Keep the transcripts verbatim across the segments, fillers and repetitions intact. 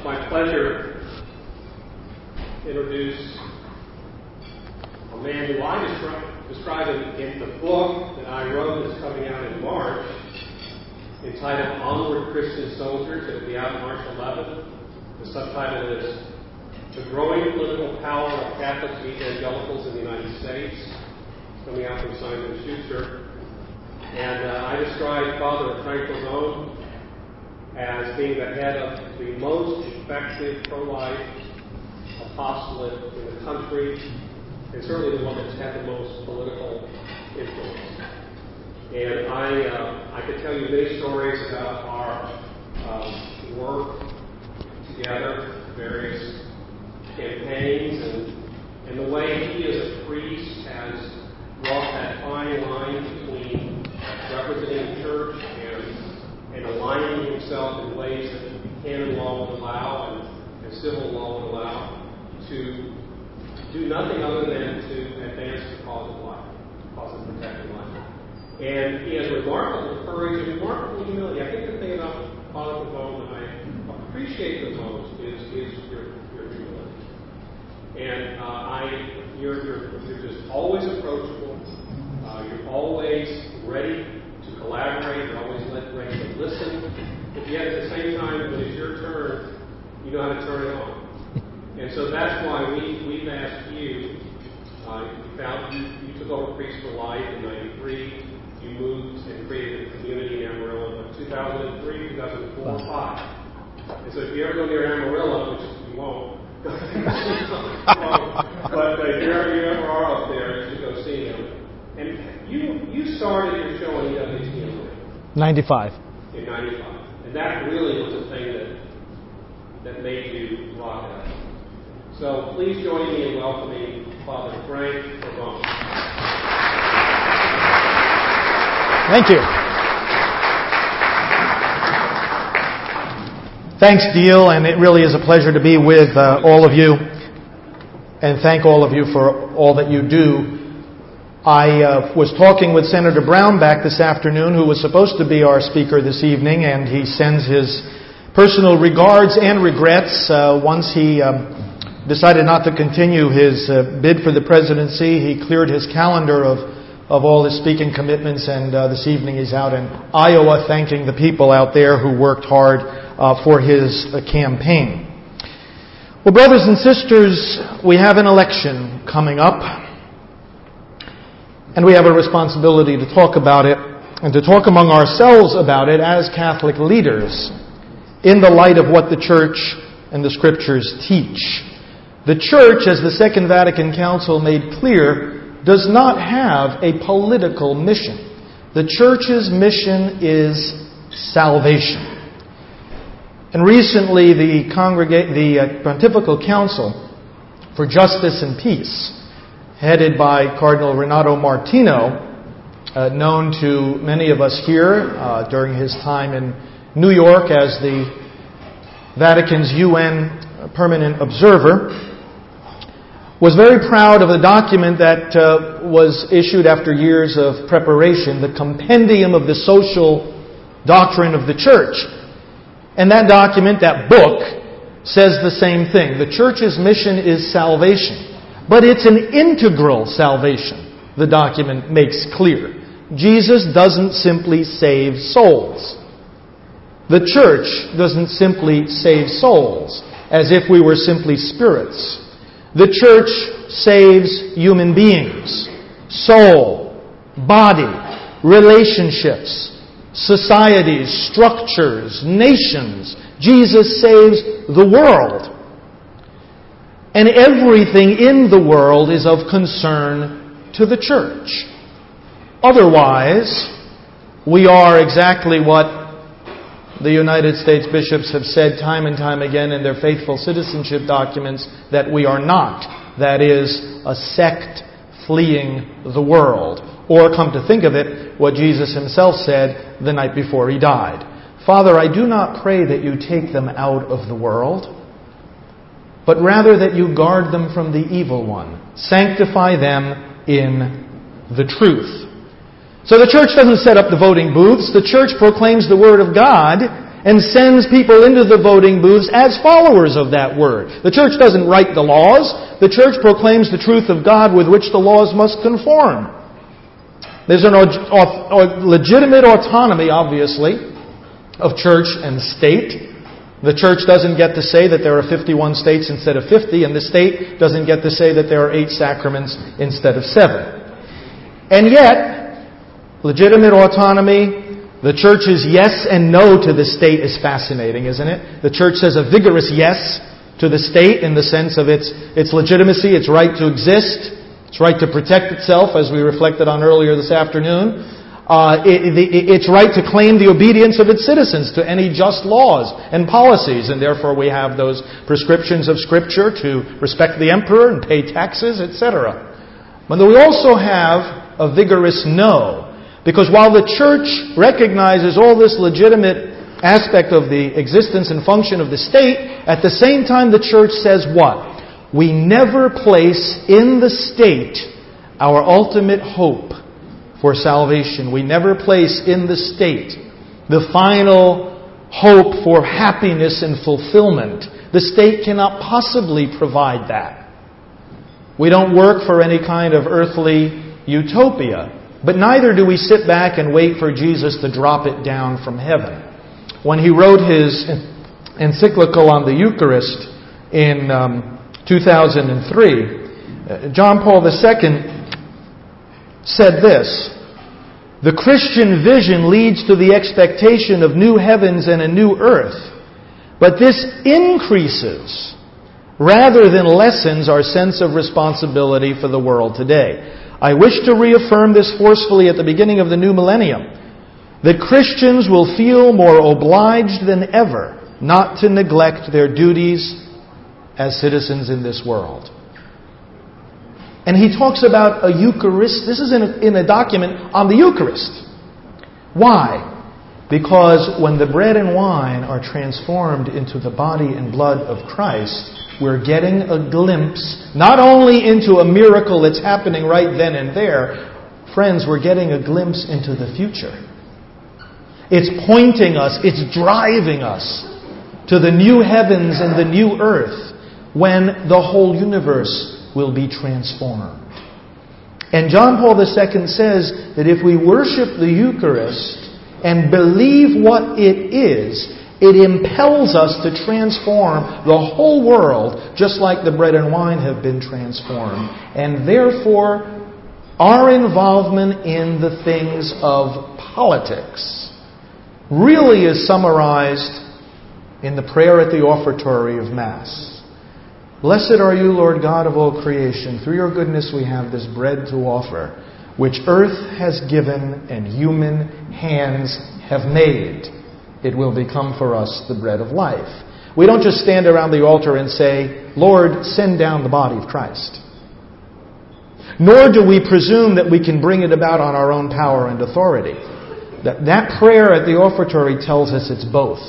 my pleasure to introduce a man who I describe, describe in, in the book that I wrote that's coming out in March, entitled Onward Christian Soldiers. It'll be out March eleventh. The subtitle is The Growing Political Power of Catholics and Evangelicals in the United States, coming out from Simon and Schuster. And uh, I describe Father Frank Pavone as being the head of the most effective pro-life apostolate in the country, and certainly the one that's had the most political influence. And I uh, I could tell you many stories about our um, work together, various campaigns, and, and the way he as a priest has walked that fine line between representing the church and, and aligning himself in ways that canon law would allow and, and civil law would allow to do nothing other than to advance the cause of life, the cause of protecting life. And he has remarkable courage and remarkable humility. I think the thing about Father Pavone that I appreciate the most is, is your, your humility. And uh, I, you're, you're, you're just always approachable. Uh, you're always ready to collaborate. You're always ready to listen. But yet at the same time, when it's your turn, you know how to turn it on. And so that's why we, we've asked you, uh, you, found, you, you took over Priests for Life in ninety-three. You moved and created a community in Amarillo in two thousand three, two thousand four, wow. five. And so if you ever go near Amarillo, which you won't, but uh, if you ever, you ever are up there, you should go see them. And you you started your show on E W T in ninety-five. In ninety-five. And that really was the thing that that made you rock it out. So please join me in welcoming Father Frank Pavone. Thank you. Thanks, Deal, and it really is a pleasure to be with uh, all of you, and thank all of you for all that you do. I uh, was talking with Senator Brownback this afternoon, who was supposed to be our speaker this evening, and he sends his personal regards and regrets. Uh, once he um, decided not to continue his uh, bid for the presidency, he cleared his calendar of of all his speaking commitments, and uh, this evening he's out in Iowa thanking the people out there who worked hard uh, for his uh, campaign. Well, brothers and sisters, we have an election coming up, and we have a responsibility to talk about it, and to talk among ourselves about it as Catholic leaders, in the light of what the Church and the Scriptures teach. The Church, as the Second Vatican Council made clear, does not have a political mission. The Church's mission is salvation. And recently, the, congrega- the uh, Pontifical Council for Justice and Peace, headed by Cardinal Renato Martino, uh, known to many of us here uh, during his time in New York as the Vatican's U N Permanent Observer, was very proud of the document that uh, was issued after years of preparation, the Compendium of the Social Doctrine of the Church. And that document, that book, says the same thing. The Church's mission is salvation, but it's an integral salvation, the document makes clear. Jesus doesn't simply save souls. The Church doesn't simply save souls, as if we were simply spirits. The Church saves human beings, soul, body, relationships, societies, structures, nations. Jesus saves the world. And everything in the world is of concern to the Church. Otherwise, we are exactly what the United States bishops have said time and time again in their faithful citizenship documents that we are not. That is, a sect fleeing the world. Or, come to think of it, what Jesus himself said the night before he died. Father, I do not pray that you take them out of the world, but rather that you guard them from the evil one. Sanctify them in the truth. So the Church doesn't set up the voting booths. The Church proclaims the Word of God, and sends people into the voting booths as followers of that word. The church doesn't write the laws. The church proclaims the truth of God with which the laws must conform. There's a legitimate autonomy, obviously, of church and state. The church doesn't get to say that there are fifty-one states instead of fifty, and the state doesn't get to say that there are eight sacraments instead of seven. And yet, legitimate autonomy, the church's yes and no to the state is fascinating, isn't it? The church says a vigorous yes to the state in the sense of its, its legitimacy, its right to exist, its right to protect itself, as we reflected on earlier this afternoon. Uh, it, it, its right to claim the obedience of its citizens to any just laws and policies, and therefore we have those prescriptions of Scripture to respect the emperor and pay taxes, et cetera. But we also have a vigorous no, because while the church recognizes all this legitimate aspect of the existence and function of the state, at the same time the church says what? We never place in the state our ultimate hope for salvation. We never place in the state the final hope for happiness and fulfillment. The state cannot possibly provide that. We don't work for any kind of earthly utopia, but neither do we sit back and wait for Jesus to drop it down from heaven. When he wrote his encyclical on the Eucharist in um, two thousand three, John Paul the Second said this: the Christian vision leads to the expectation of new heavens and a new earth, but this increases rather than lessens our sense of responsibility for the world today. I wish to reaffirm this forcefully at the beginning of the new millennium, that Christians will feel more obliged than ever not to neglect their duties as citizens in this world. And he talks about a Eucharist. This is in a, in a document on the Eucharist. Why? Because when the bread and wine are transformed into the body and blood of Christ, we're getting a glimpse, not only into a miracle that's happening right then and there, friends, we're getting a glimpse into the future. It's pointing us, it's driving us to the new heavens and the new earth when the whole universe will be transformed. And John Paul the Second says that if we worship the Eucharist and believe what it is, it impels us to transform the whole world just like the bread and wine have been transformed. And therefore, our involvement in the things of politics really is summarized in the prayer at the offertory of Mass. Blessed are you, Lord God of all creation. Through your goodness we have this bread to offer, which earth has given and human hands have made. It will become for us the bread of life. We don't just stand around the altar and say, Lord, send down the body of Christ. Nor do we presume that we can bring it about on our own power and authority. That, that prayer at the offertory tells us it's both.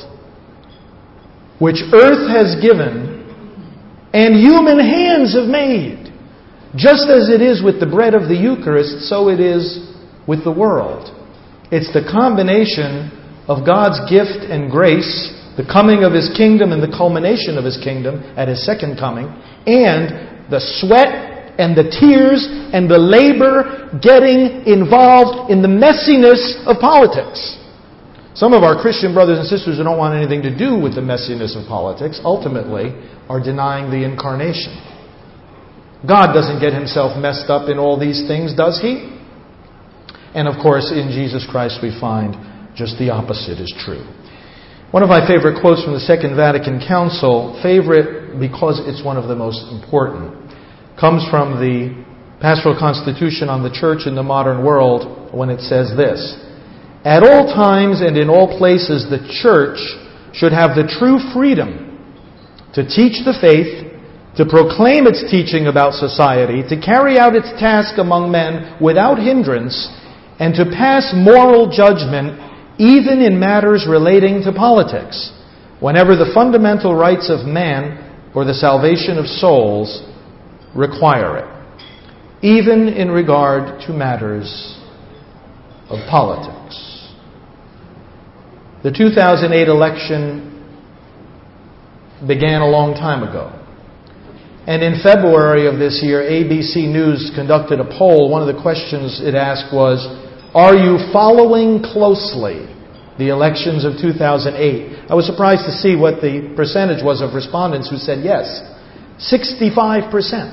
Which earth has given and human hands have made. Just as it is with the bread of the Eucharist, so it is with the world. It's the combination of God's gift and grace, the coming of His kingdom and the culmination of His kingdom at His second coming, and the sweat and the tears and the labor getting involved in the messiness of politics. Some of our Christian brothers and sisters who don't want anything to do with the messiness of politics ultimately are denying the incarnation. God doesn't get Himself messed up in all these things, does He? And of course, in Jesus Christ we find just the opposite is true. One of my favorite quotes from the Second Vatican Council, favorite because it's one of the most important, comes from the Pastoral Constitution on the Church in the Modern World when it says this: at all times and in all places, the Church should have the true freedom to teach the faith, to proclaim its teaching about society, to carry out its task among men without hindrance, and to pass moral judgment even in matters relating to politics, whenever the fundamental rights of man or the salvation of souls require it, even in regard to matters of politics. The two thousand eight election began a long time ago. And in February of this year, A B C News conducted a poll. One of the questions it asked was, are you following closely the elections of two thousand eight? I was surprised to see what the percentage was of respondents who said yes. sixty-five percent.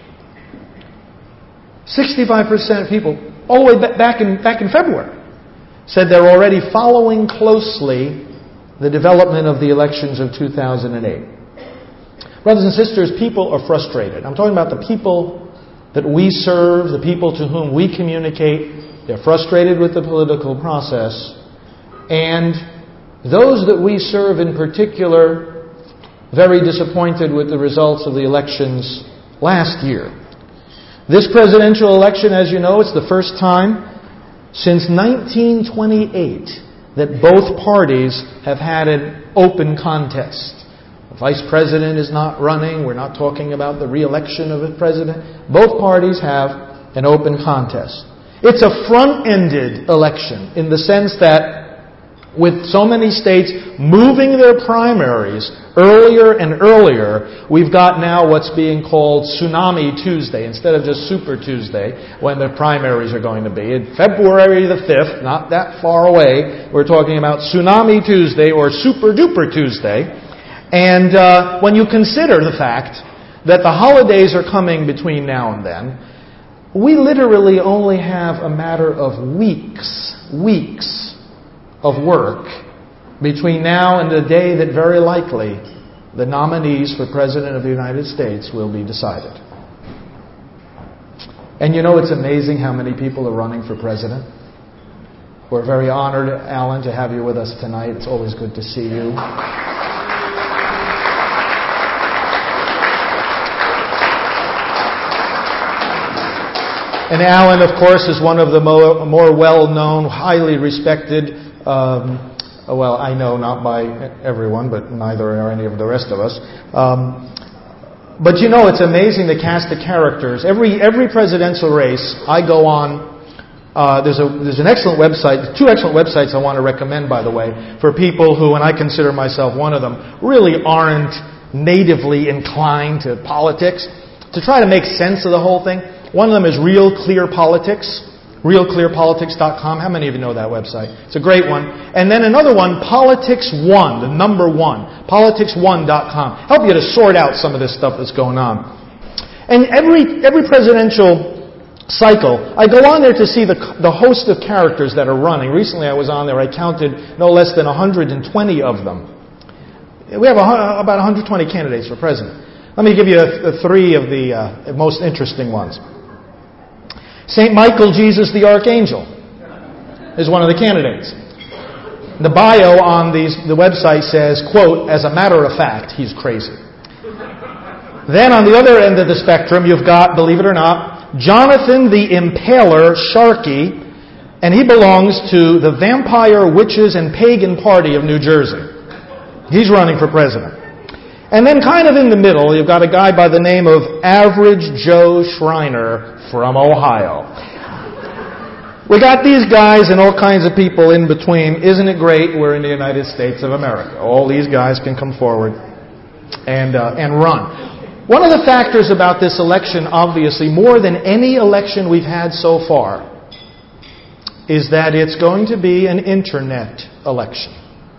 sixty-five percent of people, all the way back in, back in February, said they're already following closely the development of the elections of two thousand eight. Brothers and sisters, people are frustrated. I'm talking about the people that we serve, the people to whom we communicate. They're frustrated with the political process. And those that we serve in particular, very disappointed with the results of the elections last year. This presidential election, as you know, it's the first time since nineteen twenty-eight that both parties have had an open contest. The vice president is not running. We're not talking about the re-election of a president. Both parties have an open contest. It's a front-ended election in the sense that with so many states moving their primaries earlier and earlier, we've got now what's being called Tsunami Tuesday instead of just Super Tuesday when the primaries are going to be. In February the fifth, not that far away, we're talking about Tsunami Tuesday or Super Duper Tuesday. And uh, when you consider the fact that the holidays are coming between now and then, we literally only have a matter of weeks, weeks of work between now and the day that very likely the nominees for President of the United States will be decided. And you know, it's amazing how many people are running for President. We're very honored, Alan, to have you with us tonight. It's always good to see you. And Alan, of course, is one of the more, more well-known, highly respected, um, well, I know not by everyone, but neither are any of the rest of us. Um, but you know, it's amazing the cast of characters. Every every presidential race, I go on. Uh, there's a there's an excellent website, two excellent websites I want to recommend, by the way, for people who, and I consider myself one of them, really aren't natively inclined to politics, to try to make sense of the whole thing. One of them is Real Clear Politics, real clear politics dot com. How many of you know that website? It's a great one. And then another one, Politics One, the number one, politics one dot com. Help you to sort out some of this stuff that's going on. And every every presidential cycle, I go on there to see the the host of characters that are running. Recently I was on there, I counted no less than one hundred twenty of them. We have a, about one hundred twenty candidates for president. Let me give you a, a three of the uh, most interesting ones. Saint Michael Jesus the Archangel is one of the candidates. The bio on these, the website says, quote, as a matter of fact, he's crazy. Then on the other end of the spectrum, you've got, believe it or not, Jonathan the Impaler Sharkey, and he belongs to the Vampire, Witches, and Pagan Party of New Jersey. He's running for president. And then kind of in the middle, you've got a guy by the name of Average Joe Schreiner from Ohio. We got these guys and all kinds of people in between. Isn't it great we're in the United States of America? All these guys can come forward and uh, and run. One of the factors about this election, obviously, more than any election we've had so far, is that it's going to be an internet election.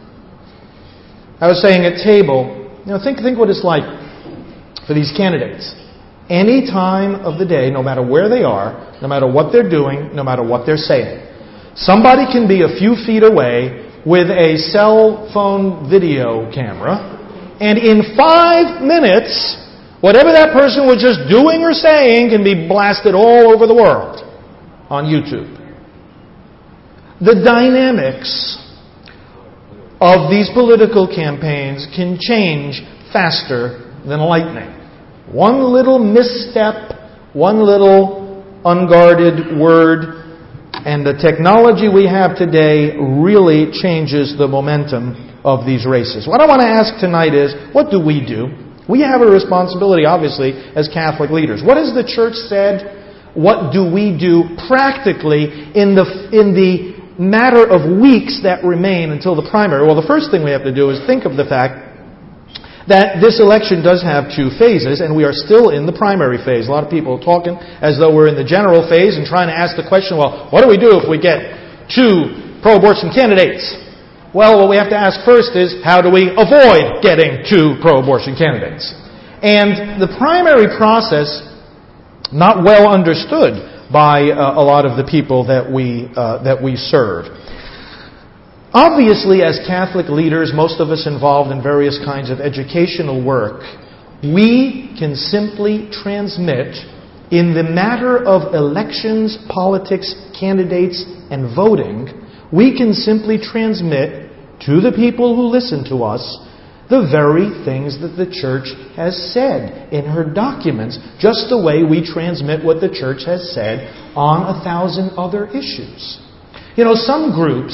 I was saying at table, you know, think think what it's like for these candidates. Any time of the day, no matter where they are, no matter what they're doing, no matter what they're saying, somebody can be a few feet away with a cell phone video camera, and in five minutes, whatever that person was just doing or saying can be blasted all over the world on YouTube. The dynamics of these political campaigns can change faster than lightning. One little misstep, one little unguarded word, and the technology we have today really changes the momentum of these races. What I want to ask tonight is, what do we do? We have a responsibility, obviously, as Catholic leaders. What has the Church said? What do we do practically in the in the matter of weeks that remain until the primary, well, the first thing we have to do is think of the fact that this election does have two phases, and we are still in the primary phase. A lot of people are talking as though we're in the general phase and trying to ask the question, well, what do we do if we get two pro-abortion candidates? Well, what we have to ask first is, how do we avoid getting two pro-abortion candidates? And the primary process, not well understood by uh, a lot of the people that we uh, that we serve. Obviously, as Catholic leaders, most of us involved in various kinds of educational work, we can simply transmit, in the matter of elections, politics, candidates, and voting, we can simply transmit to the people who listen to us the very things that the Church has said in her documents, just the way we transmit what the Church has said on a thousand other issues. You know, some groups,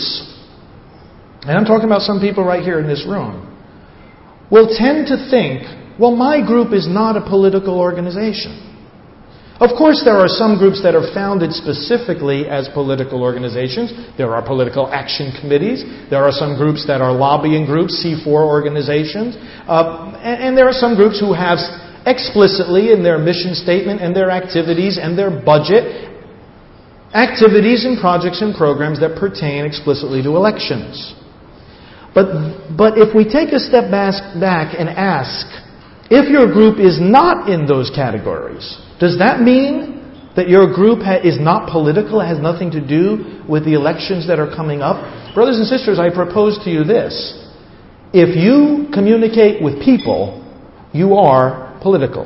and I'm talking about some people right here in this room, will tend to think, well, my group is not a political organization. Of course, there are some groups that are founded specifically as political organizations. There are political action committees. There are some groups that are lobbying groups, C four organizations. Uh, and, and there are some groups who have explicitly in their mission statement and their activities and their budget activities and projects and programs that pertain explicitly to elections. But, but if we take a step back and ask, if your group is not in those categories, does that mean that your group ha- is not political, has nothing to do with the elections that are coming up? Brothers and sisters, I propose to you this. If you communicate with people, you are political.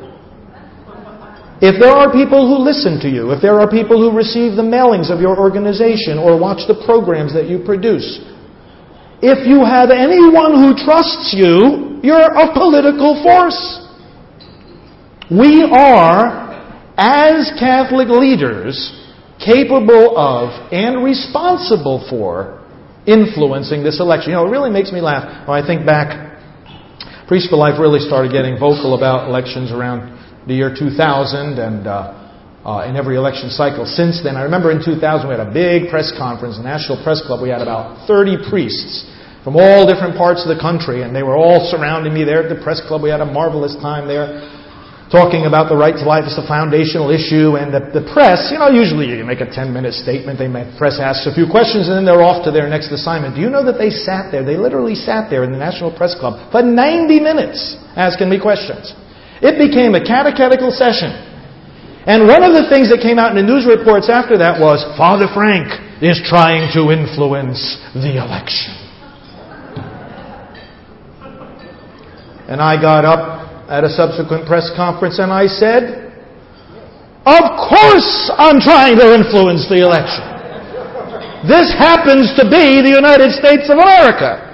If there are people who listen to you, if there are people who receive the mailings of your organization or watch the programs that you produce, if you have anyone who trusts you, you're a political force. We are, as Catholic leaders, capable of and responsible for influencing this election. You know, it really makes me laugh when I think back. Priests for Life really started getting vocal about elections around the year two thousand and uh, uh, in every election cycle since then. I remember in two thousand we had a big press conference, the National Press Club. We had about thirty priests from all different parts of the country, and they were all surrounding me there at the press club. We had a marvelous time there, talking about the right to life as a foundational issue, and the, the press, you know, usually you make a ten-minute statement, they make, press asks a few questions, and then they're off to their next assignment. Do you know that they sat there, they literally sat there in the National Press Club for ninety minutes asking me questions? It became a catechetical session. And one of the things that came out in the news reports after that was, Father Frank is trying to influence the election. And I got up at a subsequent press conference and I said, of course I'm trying to influence the election. This happens to be the United States of America.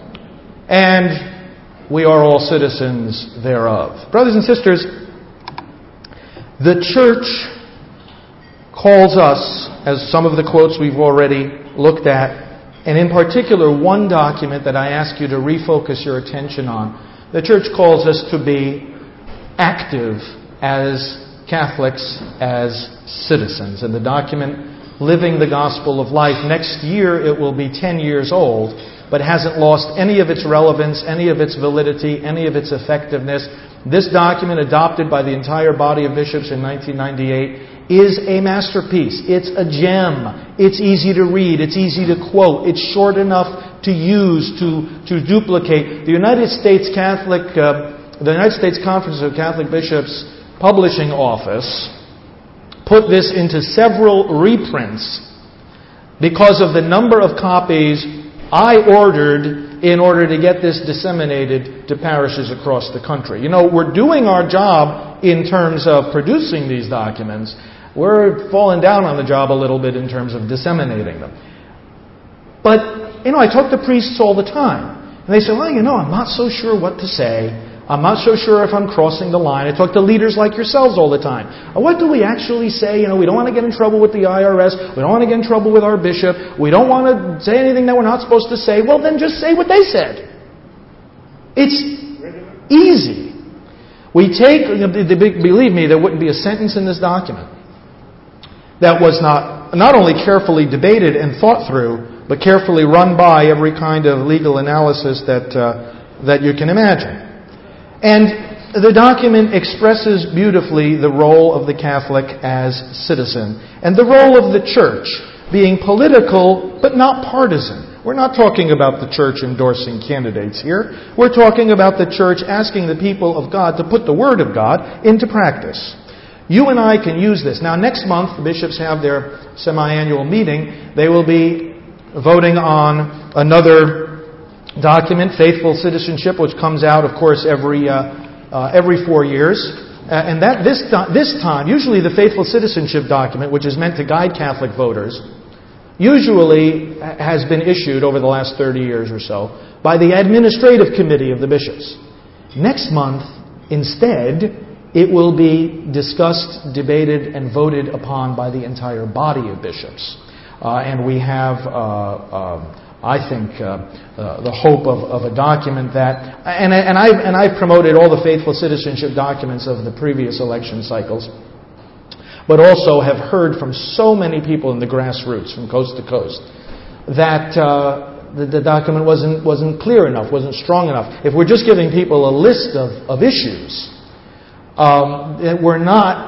And we are all citizens thereof. Brothers and sisters, the Church calls us, as some of the quotes we've already looked at, and in particular one document that I ask you to refocus your attention on, the Church calls us to be active as Catholics, as citizens. In the document, Living the Gospel of Life, next year it will be ten years old, but hasn't lost any of its relevance, any of its validity, any of its effectiveness. This document, adopted by the entire body of bishops in nineteen ninety-eight, is a masterpiece. It's a gem. It's easy to read. It's easy to quote. It's short enough to use, to, to duplicate. The United States Catholic, uh, the United States Conference of Catholic Bishops Publishing Office put this into several reprints because of the number of copies I ordered in order to get this disseminated to parishes across the country. You know, we're doing our job in terms of producing these documents. We're falling down on the job a little bit in terms of disseminating them. But, you know, I talk to priests all the time. And they say, well, you know, I'm not so sure what to say. I'm not so sure if I'm crossing the line. I talk to leaders like yourselves all the time. What do we actually say? You know, we don't want to get in trouble with the I R S. We don't want to get in trouble with our bishop. We don't want to say anything that we're not supposed to say. Well, then just say what they said. It's easy. We take, believe me, there wouldn't be a sentence in this document that was not, not only carefully debated and thought through, but carefully run by every kind of legal analysis that uh, that you can imagine. And the document expresses beautifully the role of the Catholic as citizen and the role of the Church being political but not partisan. We're not talking about the Church endorsing candidates here. We're talking about the Church asking the people of God to put the Word of God into practice. You and I can use this. Now, next month, the bishops have their semi-annual meeting. They will be voting on another document, Faithful Citizenship, which comes out, of course, every uh, uh, every four years. Uh, and that this this time, usually the Faithful Citizenship document, which is meant to guide Catholic voters, usually has been issued over the last thirty years or so by the administrative committee of the bishops. Next month, instead, it will be discussed, debated, and voted upon by the entire body of bishops. Uh, and we have, uh, uh, I think, uh, uh, the hope of, of a document that, and, and, I've, and I've promoted all the Faithful Citizenship documents of the previous election cycles, but also have heard from so many people in the grassroots, from coast to coast, that uh, the, the document wasn't wasn't clear enough, wasn't strong enough. If we're just giving people a list of, of issues, um, we're not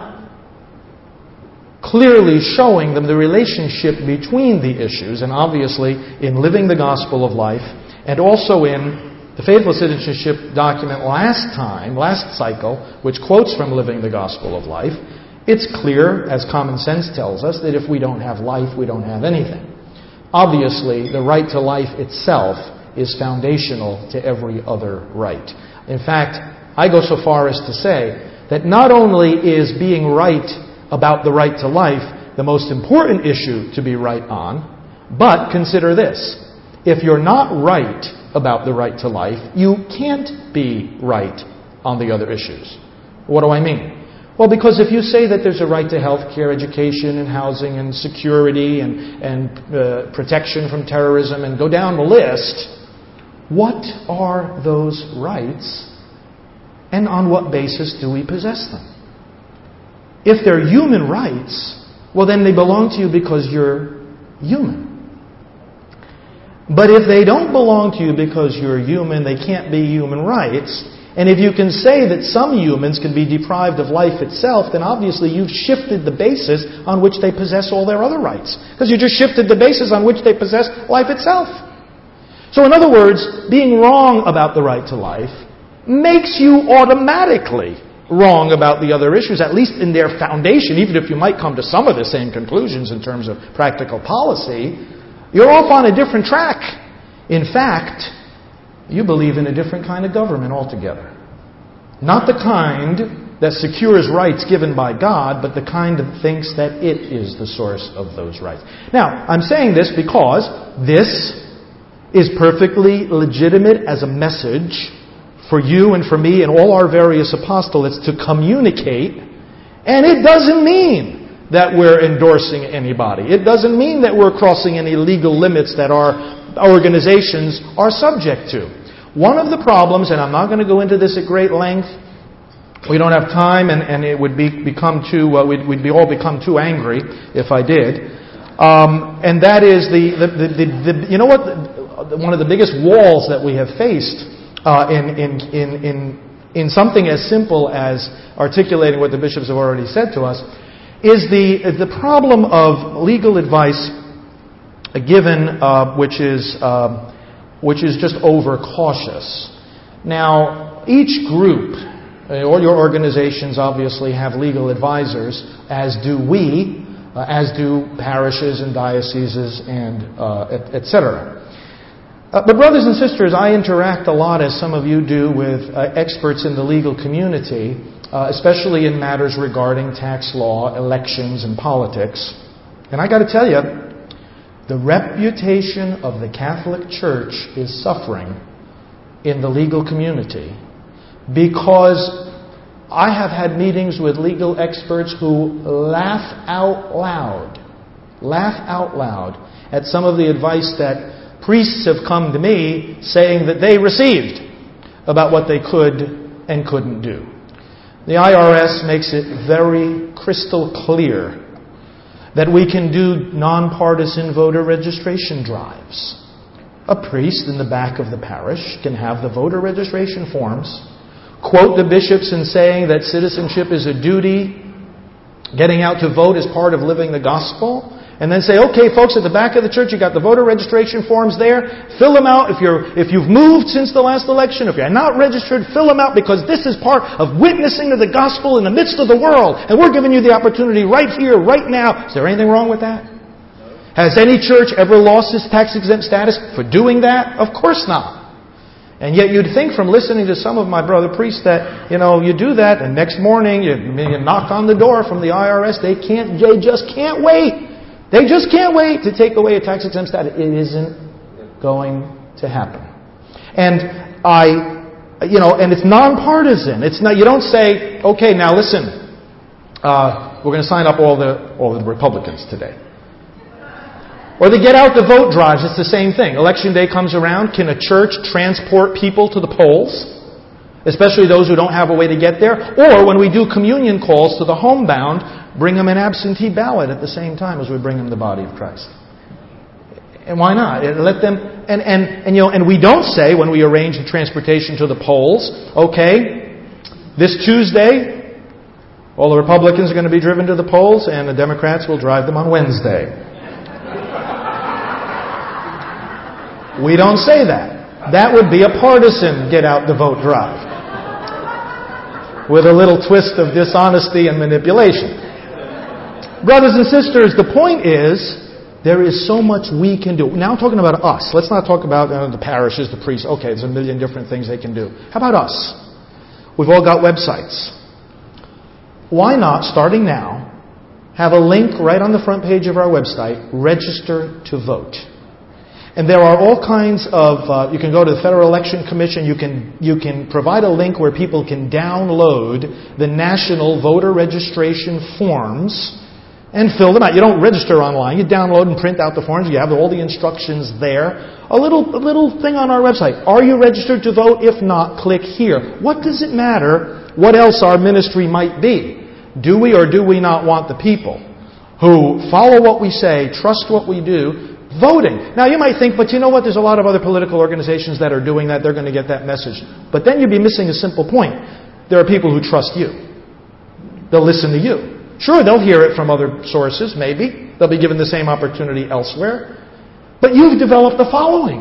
clearly showing them the relationship between the issues, and obviously in living the gospel of life, and also in the Faithful Citizenship document last time, last cycle, which quotes from Living the Gospel of Life. It's clear, as common sense tells us, that if we don't have life, we don't have anything. Obviously, the right to life itself is foundational to every other right. In fact, I go so far as to say that not only is being right about the right to life the most important issue to be right on, but consider this. If you're not right about the right to life, you can't be right on the other issues. What do I mean? Well, because if you say that there's a right to health care, education, and housing, and security, and, and uh, protection from terrorism, and go down the list, what are those rights, and on what basis do we possess them? If they're human rights, well, then they belong to you because you're human. But if they don't belong to you because you're human, they can't be human rights. And if you can say that some humans can be deprived of life itself, then obviously you've shifted the basis on which they possess all their other rights. Because you just shifted the basis on which they possess life itself. So in other words, being wrong about the right to life makes you automatically wrong about the other issues, at least in their foundation, even if you might come to some of the same conclusions in terms of practical policy. You're off on a different track. In fact, you believe in a different kind of government altogether. Not the kind that secures rights given by God, but the kind that thinks that it is the source of those rights. Now, I'm saying this because this is perfectly legitimate as a message for you and for me and all our various apostolates to communicate, and it doesn't mean that we're endorsing anybody. It doesn't mean that we're crossing any legal limits that our organizations are subject to. One of the problems, and I'm not going to go into this at great length, we don't have time, and, and it would be become too, uh, we'd, we'd be all become too angry if I did. Um, and that is the, the, the, the, the you know what, the, one of the biggest walls that we have faced uh, in, in, in, in, in something as simple as articulating what the bishops have already said to us, is the, the problem of legal advice given uh, which is uh, which is just overcautious. Now, each group, all your organizations obviously have legal advisors, as do we, uh, as do parishes and dioceses and uh, et cetera. Uh, but brothers and sisters, I interact a lot, as some of you do, with uh, experts in the legal community, uh, especially in matters regarding tax law, elections, and politics. And I got to tell you, the reputation of the Catholic Church is suffering in the legal community because I have had meetings with legal experts who laugh out loud, laugh out loud at some of the advice that priests have come to me saying that they received about what they could and couldn't do. The I R S makes it very crystal clear that we can do nonpartisan voter registration drives. A priest in the back of the parish can have the voter registration forms, quote the bishops in saying that citizenship is a duty, getting out to vote is part of living the gospel, and then say, okay, folks, at the back of the church, you got the voter registration forms there. Fill them out. If you're if you've moved since the last election, if you're not registered, fill them out, because this is part of witnessing to the gospel in the midst of the world. And we're giving you the opportunity right here, right now. Is there anything wrong with that? Has any church ever lost its tax-exempt status for doing that? Of course not. And yet you'd think from listening to some of my brother priests that, you know, you do that, and next morning you, you knock on the door from the I R S. They can't. They just can't wait. They just can't wait to take away a tax-exempt status. It isn't going to happen. And I, you know, and it's nonpartisan. It's not. You don't say, okay, now listen, uh, we're going to sign up all the all the Republicans today. Or the get out the vote drives. It's the same thing. Election day comes around. Can a church transport people to the polls, especially those who don't have a way to get there? Or when we do communion calls to the homebound, bring them an absentee ballot at the same time as we bring them the body of Christ. And why not? Let them, and, and, and you know, and we don't say when we arrange the transportation to the polls, okay, this Tuesday, all the Republicans are going to be driven to the polls and the Democrats will drive them on Wednesday. We don't say that. That would be a partisan get out the vote drive, with a little twist of dishonesty and manipulation. Brothers and sisters, the point is, there is so much we can do. Now I'm talking about us. Let's not talk about uh, the parishes, the priests. Okay, there's a million different things they can do. How about us? We've all got websites. Why not, starting now, have a link right on the front page of our website, Register to Vote. And there are all kinds of, uh, you can go to the Federal Election Commission, you can you can provide a link where people can download the national voter registration forms and fill them out. You don't register online, you download and print out the forms, you have all the instructions there. A little, a little thing on our website. Are you registered to vote? If not, click here. What does it matter what else our ministry might be? Do we or do we not want the people who follow what we say, trust what we do, voting? Now you might think, but you know what, there's a lot of other political organizations that are doing that, they're going to get that message. But then you'd be missing a simple point. There are people who trust you. They'll listen to you. Sure, they'll hear it from other sources, maybe. They'll be given the same opportunity elsewhere. But you've developed the following.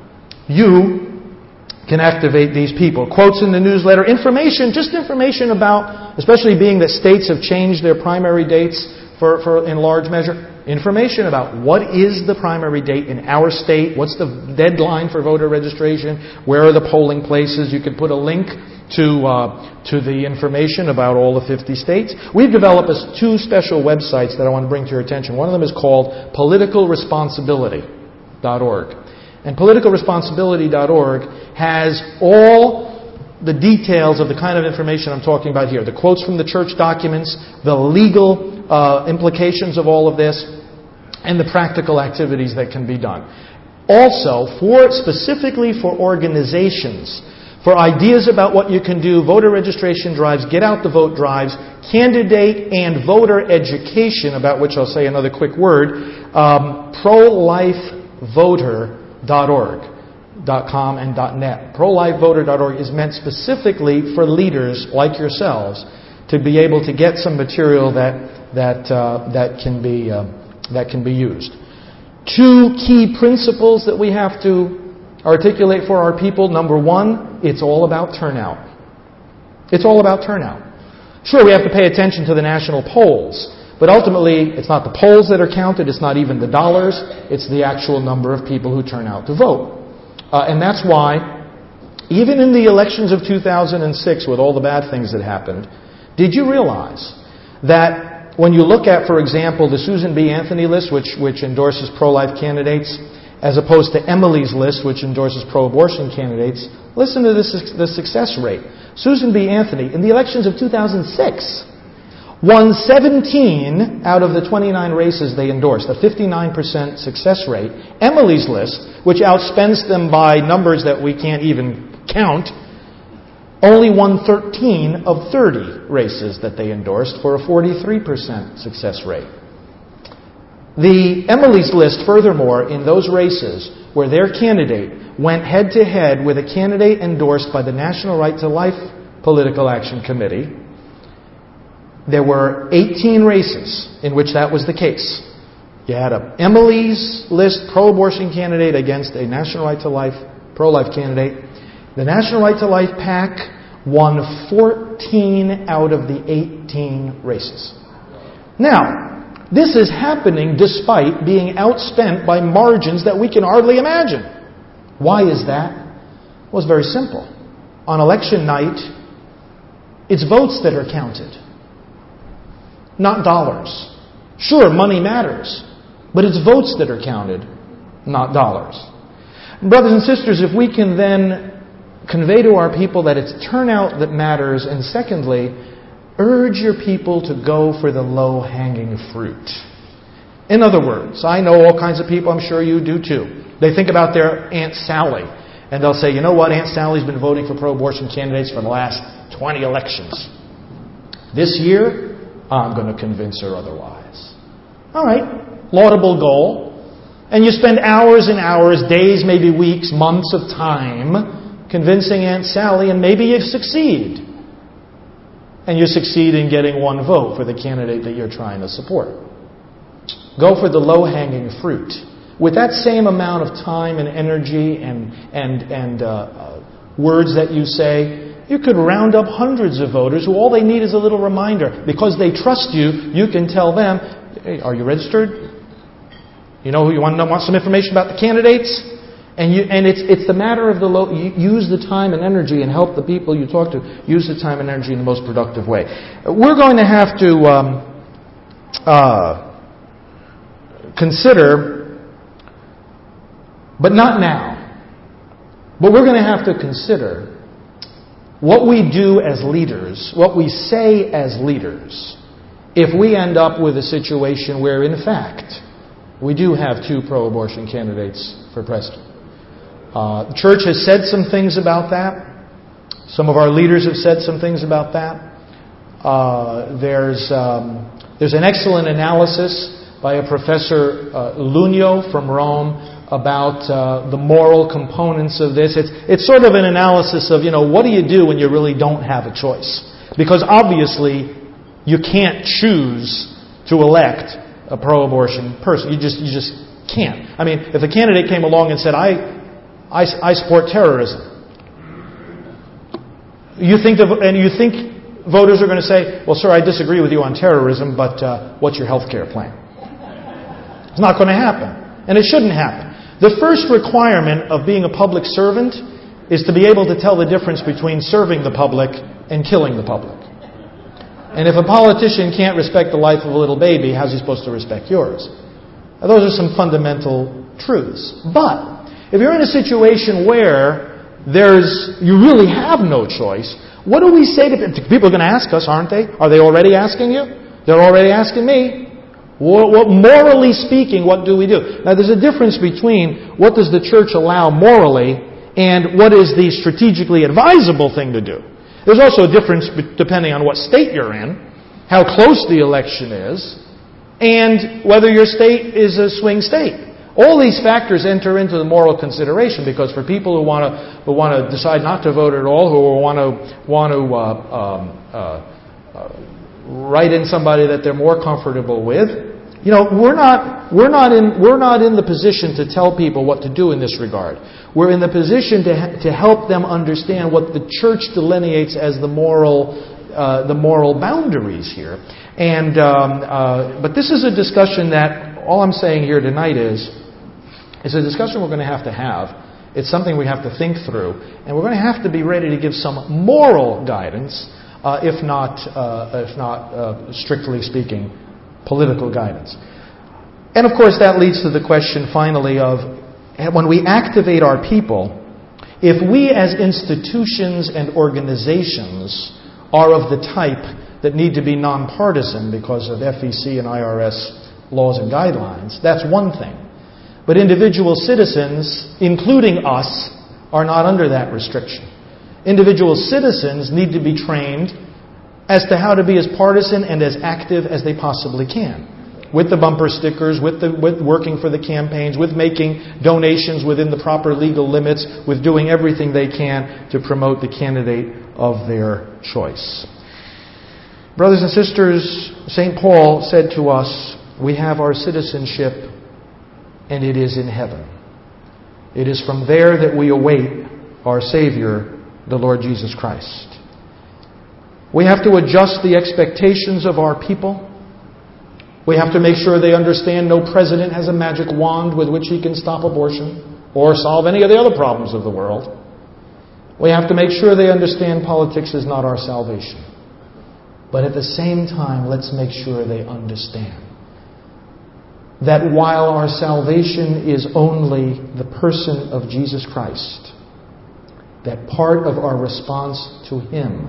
You can activate these people. Quotes in the newsletter, information, just information about, especially being that states have changed their primary dates for, for in large measure, information about what is the primary date in our state, what's the deadline for voter registration, where are the polling places. You could put a link to uh, to the information about all the fifty states. We've developed two special websites that I want to bring to your attention. One of them is called political responsibility dot org. And political responsibility dot org has all the details of the kind of information I'm talking about here. The quotes from the church documents, the legal uh, implications of all of this, and the practical activities that can be done. Also, for specifically for organizations, for ideas about what you can do, voter registration drives, get out the vote drives, candidate and voter education, about which I'll say another quick word, um, pro life voter dot org. .com and .net. pro life voter dot org is meant specifically for leaders like yourselves to be able to get some material that that uh, that can be uh, that can be used. Two key principles that we have to articulate for our people. Number one, it's all about turnout. It's all about turnout. Sure, we have to pay attention to the national polls, but ultimately, it's not the polls that are counted. It's not even the dollars. It's the actual number of people who turn out to vote. Uh, and that's why, even in the elections of two thousand six, with all the bad things that happened, did you realize that when you look at, for example, the Susan B. Anthony list, which, which endorses pro-life candidates, as opposed to Emily's list, which endorses pro-abortion candidates, listen to this, the success rate. Susan B. Anthony, in the elections of two thousand six, won seventeen out of the twenty-nine races they endorsed, a fifty-nine percent success rate. Emily's list, which outspends them by numbers that we can't even count, only won thirteen of thirty races that they endorsed for a forty-three percent success rate. The Emily's List, furthermore, in those races where their candidate went head-to-head with a candidate endorsed by the National Right to Life Political Action Committee, there were eighteen races in which that was the case. You had a Emily's List pro-abortion candidate against a National Right to Life pro-life candidate. The National Right to Life PAC won fourteen out of the eighteen races. Now, this is happening despite being outspent by margins that we can hardly imagine. Why is that? Well, it's very simple. On election night, it's votes that are counted, not dollars. Sure, money matters, but it's votes that are counted, not dollars. Brothers and sisters, if we can then convey to our people that it's turnout that matters, and secondly, urge your people to go for the low-hanging fruit. In other words, I know all kinds of people, I'm sure you do too. They think about their Aunt Sally, and they'll say, you know what, Aunt Sally's been voting for pro-abortion candidates for the last twenty elections. This year, I'm going to convince her otherwise. All right, laudable goal. And you spend hours and hours, days, maybe weeks, months of time convincing Aunt Sally, and maybe you succeed. And you succeed in getting one vote for the candidate that you're trying to support. Go for the low-hanging fruit. With that same amount of time and energy and and and uh, uh, words that you say, you could round up hundreds of voters who all they need is a little reminder. Because they trust you, you can tell them, hey, are you registered? You know who you want to know, want some information about the candidates? And you, and it's it's the matter of the low, you use the time and energy and help the people you talk to use the time and energy in the most productive way. We're going to have to um, uh, consider, but not now, but we're going to have to consider what we do as leaders, what we say as leaders, if we end up with a situation where, in fact, we do have two pro-abortion candidates for president. Uh, the church has said some things about that. Some of our leaders have said some things about that. Uh, there's um, there's an excellent analysis by a Professor uh, Lugno from Rome about uh, the moral components of this. It's it's sort of an analysis of, you know, what do you do when you really don't have a choice? Because obviously you can't choose to elect a pro-abortion person. You just you just can't. I mean, if a candidate came along and said, I I, I support terrorism. You think, the, and you think voters are going to say, well, sir, I disagree with you on terrorism, but uh, what's your health care plan? It's not going to happen. And it shouldn't happen. The first requirement of being a public servant is to be able to tell the difference between serving the public and killing the public. And if a politician can't respect the life of a little baby, how's he supposed to respect yours? Now, those are some fundamental truths. But if you're in a situation where there's you really have no choice, what do we say to people? People are going to ask us, aren't they? Are they already asking you? They're already asking me. What, what, morally speaking, what do we do? Now, there's a difference between what does the church allow morally and what is the strategically advisable thing to do. There's also a difference depending on what state you're in, how close the election is, and whether your state is a swing state. All these factors enter into the moral consideration, because for people who want to who want to decide not to vote at all, who want to want to uh, um, uh, uh, write in somebody that they're more comfortable with, you know, we're not we're not in we're not in the position to tell people what to do in this regard. We're in the position to to help them understand what the church delineates as the moral uh, the moral boundaries here. And um, uh, but this is a discussion that all I'm saying here tonight is. It's a discussion we're going to have to have. It's something we have to think through. And we're going to have to be ready to give some moral guidance, uh, if not, uh, if not uh, strictly speaking, political guidance. And of course, that leads to the question finally of, when we activate our people, if we as institutions and organizations are of the type that need to be nonpartisan because of F E C and I R S laws and guidelines, that's one thing. But individual citizens, including us, are not under that restriction. Individual citizens need to be trained as to how to be as partisan and as active as they possibly can. with the bumper stickers, with the with working for the campaigns, with making donations within the proper legal limits, with doing everything they can to promote the candidate of their choice. Brothers and sisters, Saint Paul said to us, we have our citizenship, and it is in heaven. It is from there that we await our Savior, the Lord Jesus Christ. We have to adjust the expectations of our people. We have to make sure they understand no president has a magic wand with which he can stop abortion or solve any of the other problems of the world. We have to make sure they understand politics is not our salvation. But at the same time, let's make sure they understand that while our salvation is only the person of Jesus Christ, that part of our response to Him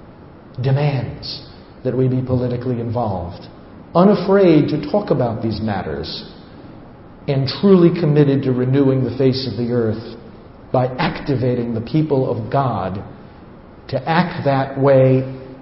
demands that we be politically involved, unafraid to talk about these matters, and truly committed to renewing the face of the earth by activating the people of God to act that way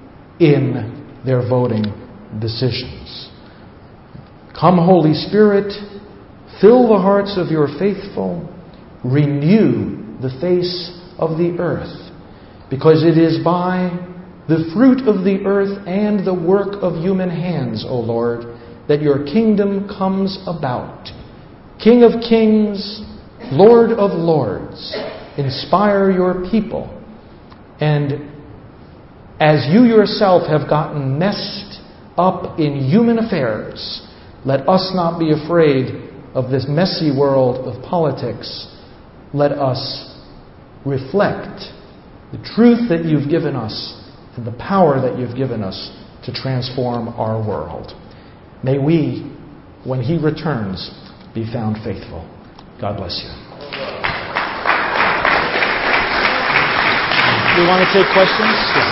in their voting decisions. Come, Holy Spirit, fill the hearts of your faithful, renew the face of the earth, because it is by the fruit of the earth and the work of human hands, O Lord, that your kingdom comes about. King of kings, Lord of lords, inspire your people. And as you yourself have gotten messed up in human affairs, let us not be afraid of this messy world of politics. Let us reflect the truth that you've given us and the power that you've given us to transform our world. May we, when He returns, be found faithful. God bless you. We want to take questions?